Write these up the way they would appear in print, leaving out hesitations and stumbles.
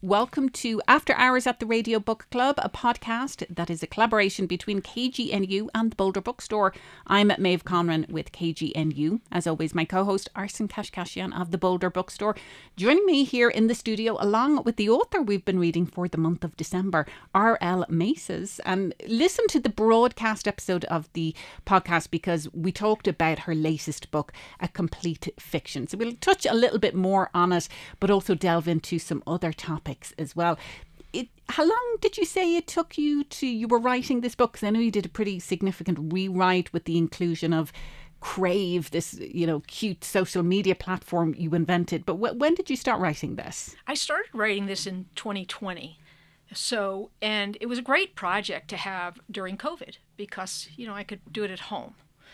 Welcome to After Hours at the Radio Book Club, a podcast that is a collaboration between KGNU and the Boulder Bookstore. I'm Maeve Conran with KGNU. As always, my co-host Arsen Kashkashian of the Boulder Bookstore. Joining me here in the studio, along with the author we've been reading for the month of December, R.L. Maces. And listen to the broadcast episode of the podcast because we talked about her latest book, A Complete Fiction. So we'll touch a little bit more on it, but also delve into some other topics as well. How long did you say it took you were writing this book? Because I know you did a pretty significant rewrite with the inclusion of Crave, this, cute social media platform you invented. But when did you start writing this? I started writing this in 2020. And it was a great project to have during COVID because, I could do it at home.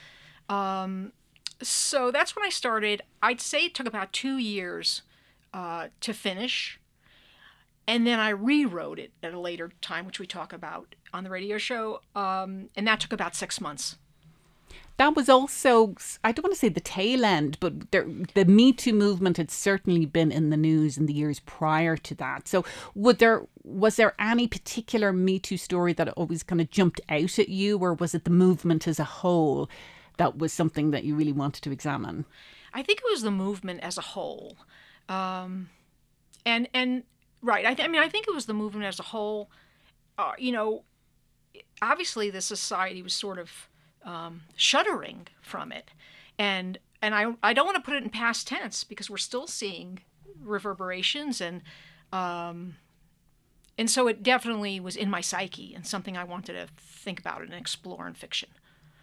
So that's when I started. I'd say it took about 2 years to finish. And then I rewrote it at a later time, which we talk about on the radio show. And that took about 6 months. That was also, I don't want to say the tail end, but the Me Too movement had certainly been in the news in the years prior to that. So was there any particular Me Too story that always kind of jumped out at you, or was it the movement as a whole that was something that you really wanted to examine? I think it was the movement as a whole. Right. I think it was the movement as a whole. Obviously the society was sort of shuddering from it. And I don't want to put it in past tense because we're still seeing reverberations. And so it definitely was in my psyche and something I wanted to think about and explore in fiction.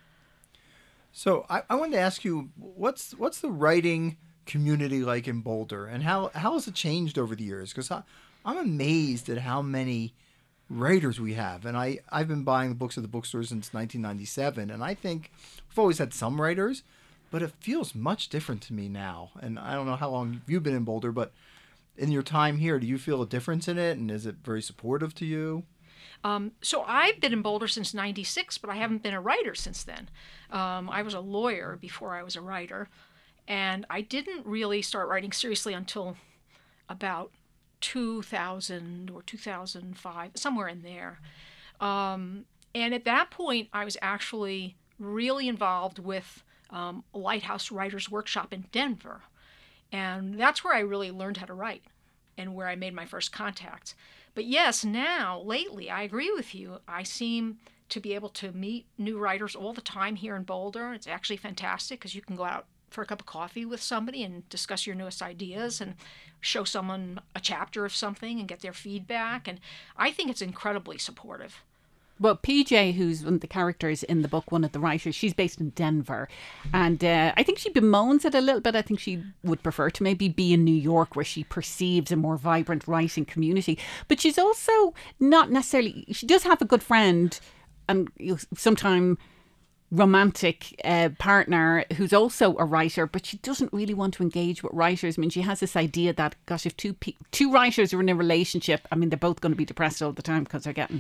So I wanted to ask you, what's the writing community like in Boulder, and how has it changed over the years? Because I'm amazed at how many writers we have, and I've been buying the books at the bookstore since 1997, and I think we've always had some writers, but it feels much different to me now. And I don't know how long you've been in Boulder, but in your time here, do you feel a difference in it, and is it very supportive to you? So I've been in Boulder since 96, but I haven't been a writer since then. I was a lawyer before I was a writer. And I didn't really start writing seriously until about 2000 or 2005, somewhere in there. And at that point, I was actually really involved with a Lighthouse Writers Workshop in Denver. And that's where I really learned how to write and where I made my first contacts. But yes, now, lately, I agree with you. I seem to be able to meet new writers all the time here in Boulder. It's actually fantastic because you can go out for a cup of coffee with somebody and discuss your newest ideas and show someone a chapter of something and get their feedback. And I think it's incredibly supportive. Well, PJ, who's one of the characters in the book, one of the writers, she's based in Denver. And I think she bemoans it a little bit. I think she would prefer to maybe be in New York, where she perceives a more vibrant writing community. But she's also not necessarily, she does have a good friend and sometime romantic partner who's also a writer, but she doesn't really want to engage with writers. I mean, she has this idea that, gosh, if two writers are in a relationship, I mean, they're both going to be depressed all the time because they're getting,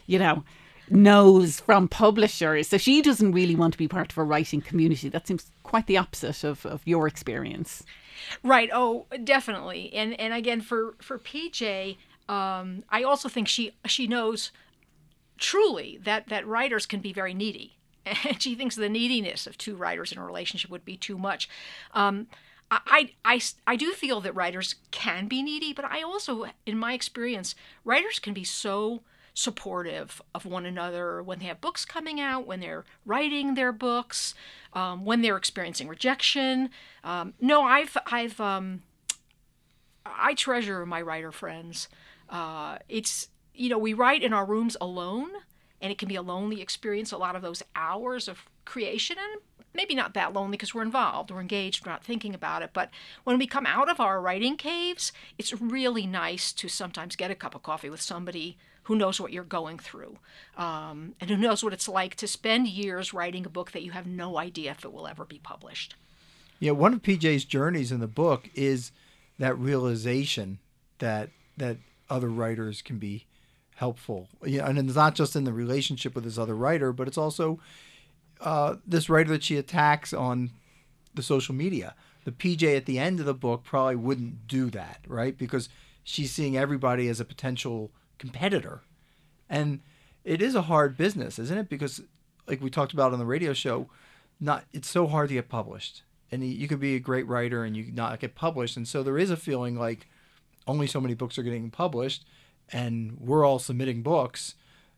no's from publishers. So she doesn't really want to be part of a writing community. That seems quite the opposite of your experience. Right. Oh, definitely. And again, for PJ, I also think she knows truly that writers can be very needy. And she thinks the neediness of two writers in a relationship would be too much. I do feel that writers can be needy, but I also, in my experience, writers can be so supportive of one another when they have books coming out, when they're writing their books, when they're experiencing rejection. I treasure my writer friends. We write in our rooms alone. And it can be a lonely experience, a lot of those hours of creation. And maybe not that lonely because we're involved, we're engaged, we're not thinking about it. But when we come out of our writing caves, it's really nice to sometimes get a cup of coffee with somebody who knows what you're going through and who knows what it's like to spend years writing a book that you have no idea if it will ever be published. Yeah, one of PJ's journeys in the book is that realization that other writers can be helpful. Yeah, and it's not just in the relationship with this other writer, but it's also this writer that she attacks on the social media. The PJ at the end of the book probably wouldn't do that, right? Because she's seeing everybody as a potential competitor. And it is a hard business, isn't it? Because like we talked about on the radio show, it's so hard to get published. And you could be a great writer and you not get published. And so there is a feeling like only so many books are getting published and we're all submitting books.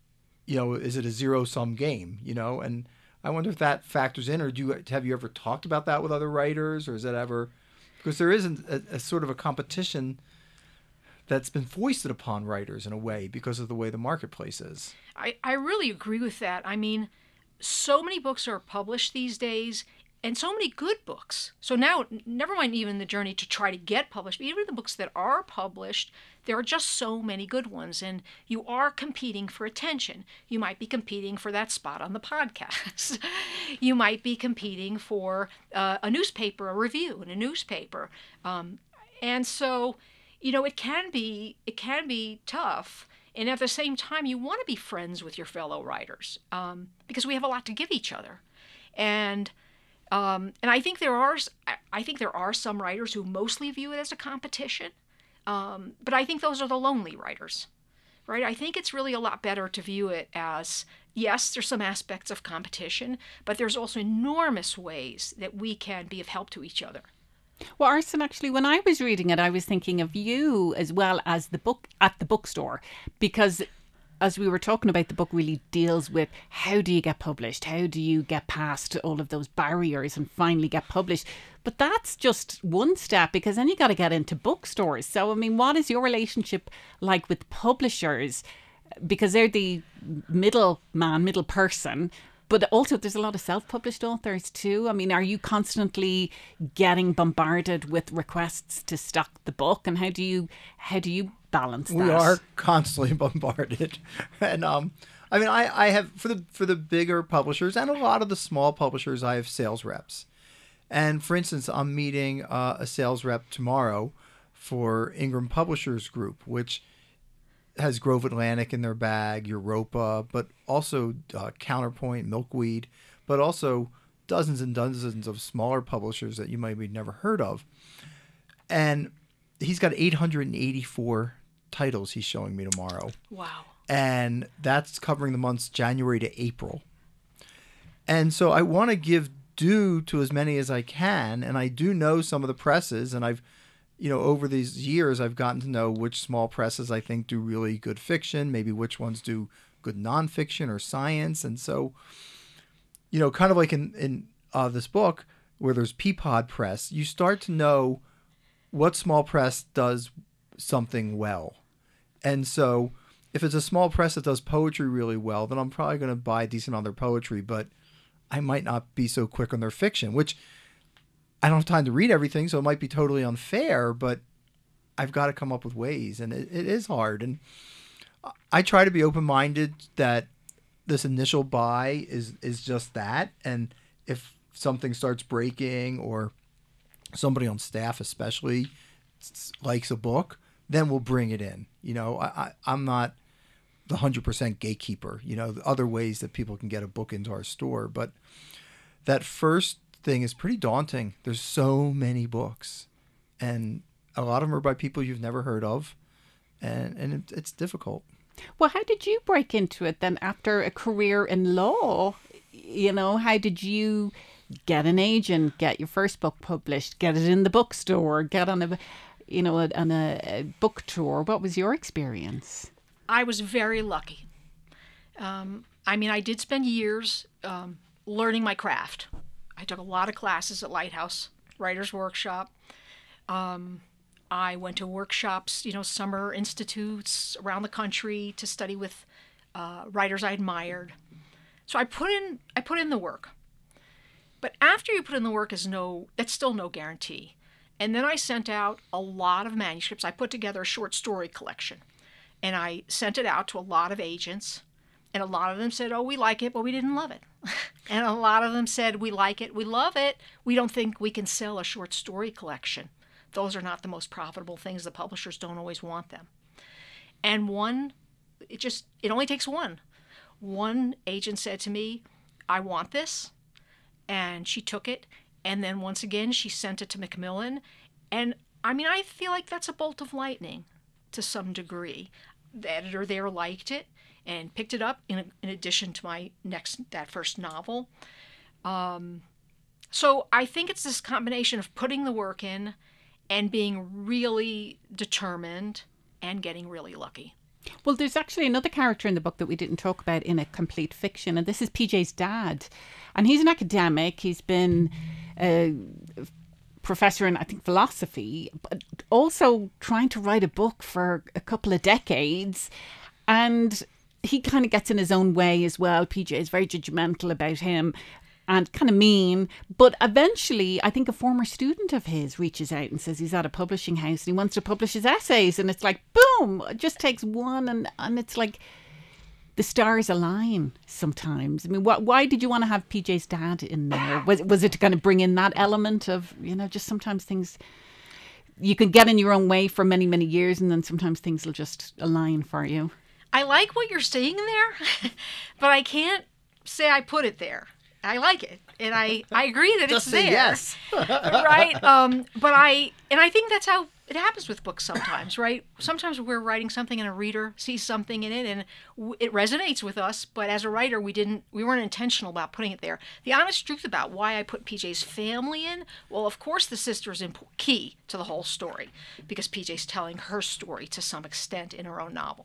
Is it a zero-sum game, And I wonder if that factors in, or have you ever talked about that with other writers, or is that ever, because there isn't a sort of a competition that's been foisted upon writers in a way because of the way the marketplace is. I really agree with that. I mean, so many books are published these days, and so many good books. So now, never mind even the journey to try to get published, but even the books that are published, there are just so many good ones, and you are competing for attention. You might be competing for that spot on the podcast. You might be competing for a newspaper, a review in a newspaper. And so, it can be tough. And at the same time, you want to be friends with your fellow writers because we have a lot to give each other. And I think there are some writers who mostly view it as a competition, but I think those are the lonely writers, right? I think it's really a lot better to view it as, yes, there's some aspects of competition, but there's also enormous ways that we can be of help to each other. Well, Arsen, actually, when I was reading it, I was thinking of you as well as the book at the bookstore, because as we were talking about, the book really deals with how do you get published? How do you get past all of those barriers and finally get published? But that's just one step, because then you got to get into bookstores. So, I mean, what is your relationship like with publishers? Because they're the middle person. But also there's a lot of self-published authors too. I mean, are you constantly getting bombarded with requests to stock the book? And how do you balance that? We are constantly bombarded. And I have for the bigger publishers and a lot of the small publishers, I have sales reps. And for instance, I'm meeting a sales rep tomorrow for Ingram Publishers Group, which has Grove Atlantic in their bag, Europa, but also Counterpoint, Milkweed, but also dozens and dozens of smaller publishers that you might have never heard of. And he's got 884 titles he's showing me tomorrow. Wow. And that's covering the months January to April. And so I want to give due to as many as I can, and I do know some of the presses, and I've over these years, I've gotten to know which small presses I think do really good fiction, maybe which ones do good nonfiction or science. And so, kind of like in this book where there's Peapod Press, you start to know what small press does something well. And so if it's a small press that does poetry really well, then I'm probably going to buy a decent amount of their poetry, but I might not be so quick on their fiction, which I don't have time to read everything, so it might be totally unfair, but I've got to come up with ways, and it is hard. And I try to be open-minded that this initial buy is just that, and if something starts breaking or somebody on staff especially likes a book, then we'll bring it in. I'm not the 100% gatekeeper, the other ways that people can get a book into our store, but that first thing is pretty daunting. There's so many books, and a lot of them are by people you've never heard of, and it's difficult. Well, how did you break into it then after a career in law? How did you get an agent, get your first book published, get it in the bookstore, get on a book tour? What was your experience? I was very lucky. I did spend years learning my craft. I took a lot of classes at Lighthouse Writers Workshop. I went to workshops, summer institutes around the country to study with writers I admired. So I put in the work. But after you put in the work, that's still no guarantee. And then I sent out a lot of manuscripts. I put together a short story collection, and I sent it out to a lot of agents. And a lot of them said, oh, we like it, but we didn't love it. And a lot of them said, we like it, we love it. We don't think we can sell a short story collection. Those are not the most profitable things. The publishers don't always want them. And it only takes one. One agent said to me, I want this. And she took it. And then once again, she sent it to Macmillan. And I feel like that's a bolt of lightning. to some degree. The editor there liked it and picked it up in addition to that first novel. So I think it's this combination of putting the work in and being really determined and getting really lucky. Well, there's actually another character in the book that we didn't talk about in A Complete Fiction, and this is PJ's dad. And he's an academic. He's been a professor in, I think, philosophy, but also trying to write a book for a couple of decades. And he kind of gets in his own way as well. PJ is very judgmental about him and kind of mean. But eventually, I think a former student of his reaches out and says he's at a publishing house and he wants to publish his essays. And it's like, boom, it just takes one. And it's like the stars align sometimes. I mean, why did you want to have PJ's dad in there? Was it to kind of bring in that element of, just sometimes things you can get in your own way for many, many years, and then sometimes things will just align for you? I like what you're saying there, but I can't say I put it there. I like it, and I agree that Just it's say there. yes. Right? But I think that's how it happens with books sometimes, right? Sometimes we're writing something and a reader sees something in it and it resonates with us, but as a writer we weren't intentional about putting it there. The honest truth about why I put PJ's family in, well, of course the sister is key to the whole story because PJ's telling her story to some extent in her own novel.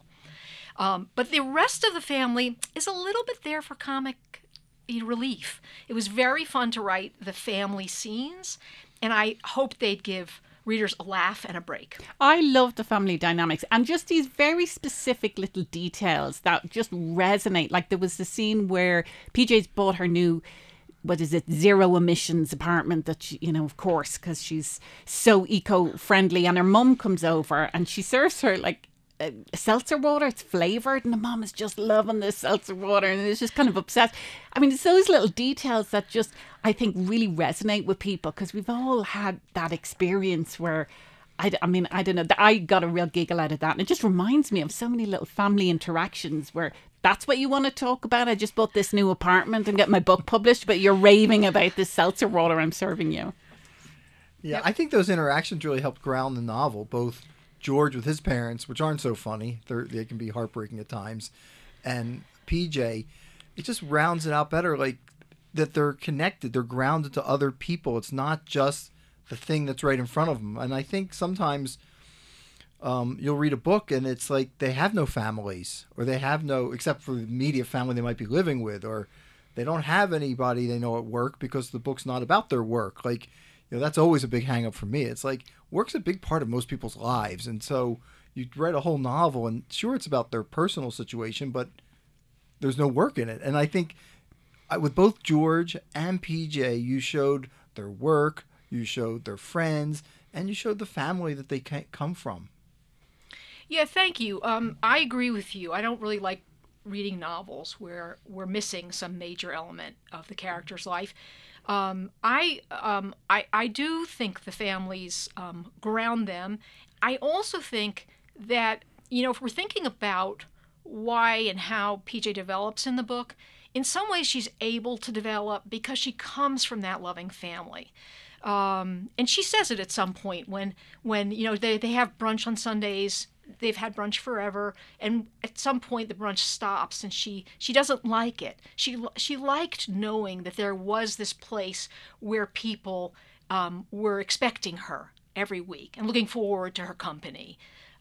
But the rest of the family is a little bit there for comic relief. It was very fun to write the family scenes, and I hope they'd give readers a laugh and a break. I love the family dynamics and just these very specific little details that just resonate. Like there was the scene where PJ's bought her new, zero emissions apartment that she, of course, because she's so eco-friendly, and her mum comes over and she serves her like seltzer water. It's flavored and the mom is just loving this seltzer water and is just kind of obsessed. I mean, it's those little details that just, I think, really resonate with people, because we've all had that experience where I don't know, I got a real giggle out of that, and it just reminds me of so many little family interactions where that's what you want to talk about. I just bought this new apartment and get my book published, but you're raving about this seltzer water I'm serving you. Yeah, I think those interactions really helped ground the novel, both George with his parents, which aren't so funny. They can be heartbreaking at times. And PJ, it just rounds it out better, like that they're connected. They're grounded to other people. It's not just the thing that's right in front of them. And I think sometimes you'll read a book and it's like they have no families, or they have no, except for the immediate family they might be living with, or they don't have anybody they know at work because the book's not about their work. Like, that's always a big hang up for me. It's like work's a big part of most people's lives. And so you write a whole novel and sure, it's about their personal situation, but there's no work in it. And I think with both George and PJ, you showed their work, you showed their friends, and you showed the family that they come from. Yeah, thank you. I agree with you. I don't really like reading novels where we're missing some major element of the character's life. I do think the families ground them. I also think that, if we're thinking about why and how PJ develops in the book, in some ways she's able to develop because she comes from that loving family. And she says it at some point when they have brunch on Sundays. They've had brunch forever, and at some point the brunch stops, and she doesn't like it. She liked knowing that there was this place where people were expecting her every week and looking forward to her company.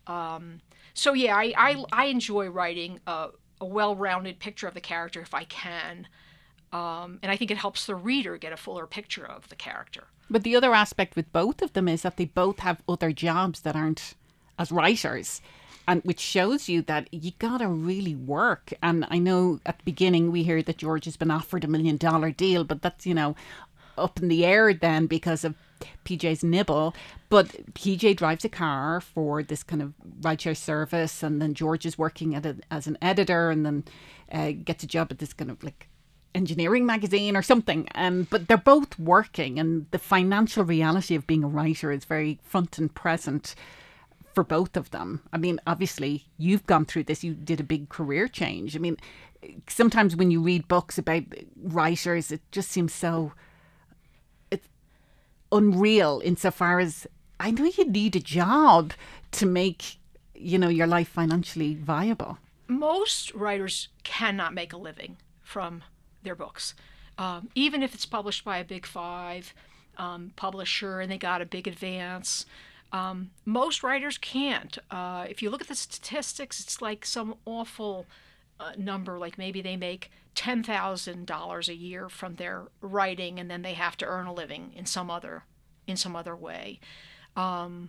So yeah, I enjoy writing a well-rounded picture of the character if I can, and I think it helps the reader get a fuller picture of the character. But the other aspect with both of them is that they both have other jobs that aren't as writers, and which shows you that you gotta really work. And I know at the beginning we hear that George has been offered $1 million deal, but that's up in the air then because of PJ's nibble. But PJ drives a car for this kind of rideshare service, and then George is working at as an editor, and then gets a job at this kind of like engineering magazine or something. But they're both working, and the financial reality of being a writer is very front and present for both of them. I mean, obviously, you've gone through this. You did a big career change. I mean, sometimes when you read books about writers, it just seems so unreal insofar as I know you need a job to make your life financially viable? Most writers cannot make a living from their books. Even if it's published by a big five publisher and they got a big advance, most writers can't. If you look at the statistics, it's like some awful number, like maybe they make $10,000 a year from their writing, and then they have to earn a living in some other way. And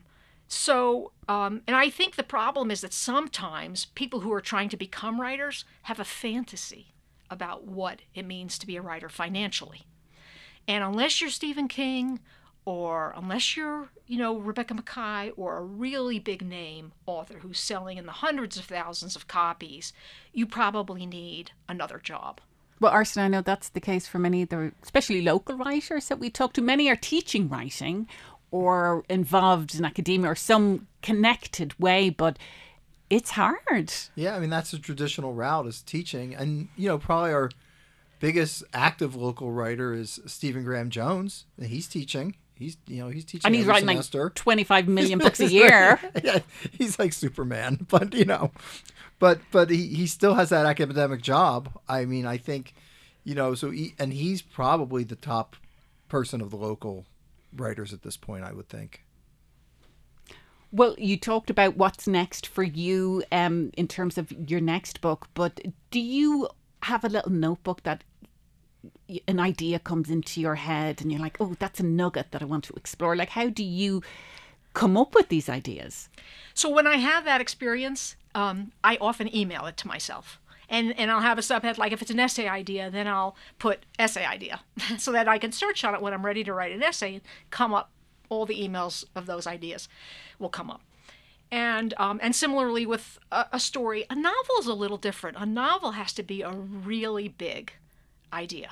I think the problem is that sometimes people who are trying to become writers have a fantasy about what it means to be a writer financially. And unless you're Stephen King, or unless you're, Rebecca Makkai, or a really big name author who's selling in the hundreds of thousands of copies, you probably need another job. Well, Arsen, I know that's the case for many, especially local writers that we talk to. Many are teaching writing or involved in academia or some connected way, but it's hard. Yeah, I mean, that's the traditional route, is teaching. And, probably our biggest active local writer is Stephen Graham Jones. He's teaching. He's teaching. And he's writing semester. like 25 million books a year. Yeah, he's like Superman, but but he still has that academic job. I mean, I think, and he's probably the top person of the local writers at this point, I would think. Well, you talked about what's next for you in terms of your next book, but do you have a little notebook that an idea comes into your head and you're like, oh, that's a nugget that I want to explore? Like, how do you come up with these ideas? So when I have that experience, I often email it to myself. And I'll have a subhead, like if it's an essay idea, then I'll put essay idea so that I can search on it when I'm ready to write an essay and come up, all the emails of those ideas will come up. And similarly with a story, a novel is a little different. A novel has to be a really big idea.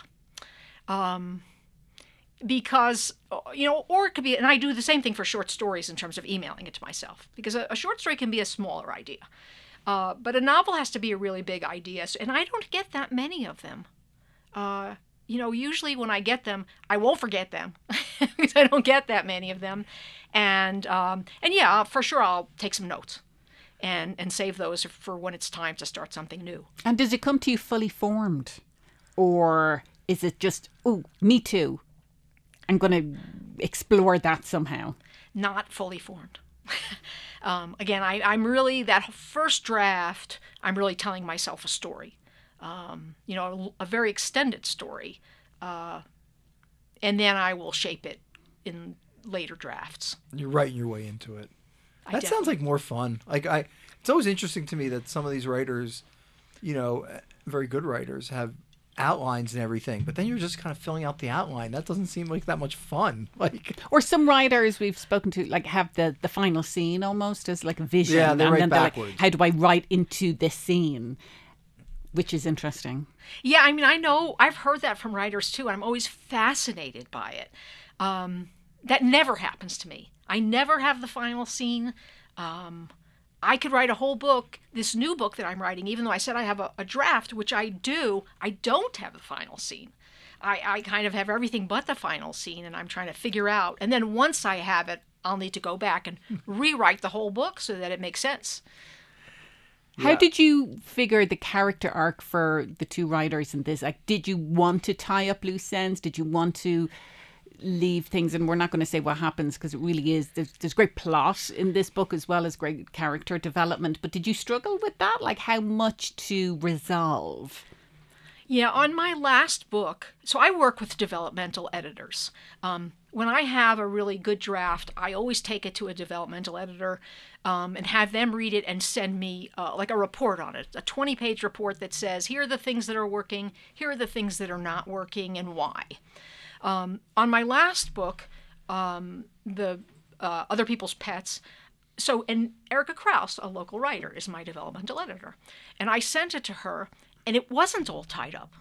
Because, or it could be, and I do the same thing for short stories in terms of emailing it to myself, because a short story can be a smaller idea. But a novel has to be a really big idea, and I don't get that many of them. Usually when I get them, I won't forget them because I don't get that many of them. And yeah, for sure I'll take some notes and save those for when it's time to start something new. And does it come to you fully formed? Or is it just, oh, me too, I'm going to explore that somehow? Not fully formed. Again, I'm really, that first draft, I'm really telling myself a story. A very extended story. And then I will shape it in later drafts. You're writing your way into it. That sounds like more fun. It's always interesting to me that some of these writers, very good writers, have outlines and everything, but then you're just kind of filling out the outline. That doesn't seem like that much fun. Or some writers we've spoken to have the final scene almost as like a vision. Yeah, they write backwards. They're like, how do I write into this scene? Which is interesting. Yeah, I mean, I know, I've heard that from writers too. I'm always fascinated by it. That never happens to me. I never have the final scene. I could write a whole book, this new book that I'm writing, even though I said I have a draft, which I do, I don't have the final scene. I kind of have everything but the final scene, and I'm trying to figure out. And then once I have it, I'll need to go back and rewrite the whole book so that it makes sense. Yeah. How did you figure the character arc for the two writers in this? Like, did you want to tie up loose ends? Did you want to leave things? And we're not going to say what happens because it really is. There's great plot in this book as well as great character development. But did you struggle with that? Like, how much to resolve? Yeah, on my last book, so I work with developmental editors. When I have a really good draft, I always take it to a developmental editor and have them read it and send me like a report on it, a 20-page report that says, here are the things that are working, here are the things that are not working, and why. On my last book, the Other People's Pets, and Erica Krause, a local writer, is my developmental editor. And I sent it to her, and it wasn't all tied up.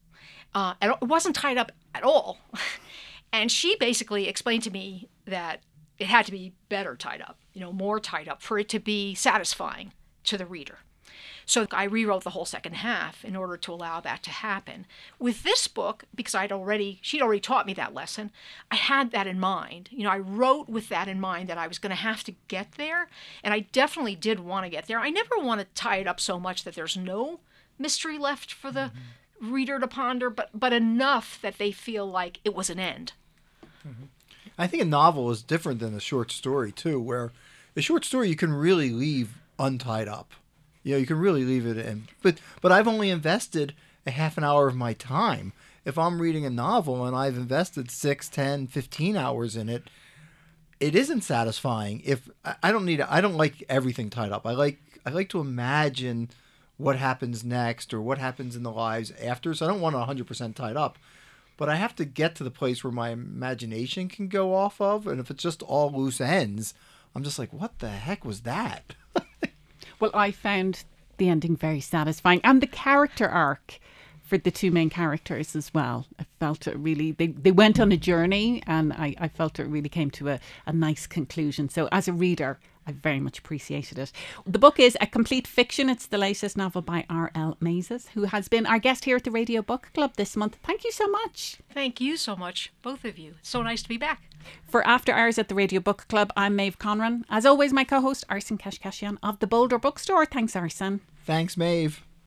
It wasn't tied up at all. And she basically explained to me that it had to be better tied up, more tied up for it to be satisfying to the reader. So I rewrote the whole second half in order to allow that to happen. With this book, because she'd already taught me that lesson, I had that in mind. I wrote with that in mind, that I was going to have to get there, and I definitely did want to get there. I never want to tie it up so much that there's no mystery left for the reader to ponder, but enough that they feel like it was an end. I think a novel is different than a short story too, where a short story you can really leave untied up. You can really leave it in. But I've only invested a half an hour of my time. If I'm reading a novel and I've invested 6, 10, 15 hours in it, it isn't satisfying. If I don't like everything tied up. I like to imagine what happens next or what happens in the lives after. So I don't want it 100% tied up. But I have to get to the place where my imagination can go off of. And if it's just all loose ends, I'm just like, what the heck was that? Well, I found the ending very satisfying, and the character arc for the two main characters as well. I felt it really, they went on a journey, and I felt it really came to a nice conclusion. So as a reader, I very much appreciated it. The book is A Complete Fiction. It's the latest novel by R.L. Mazes, who has been our guest here at the Radio Book Club this month. Thank you so much. Thank you so much, both of you. It's so nice to be back. For After Hours at the Radio Book Club, I'm Maeve Conran. As always, my co-host, Arsen Kashkashian of the Boulder Bookstore. Thanks, Arsen. Thanks, Maeve.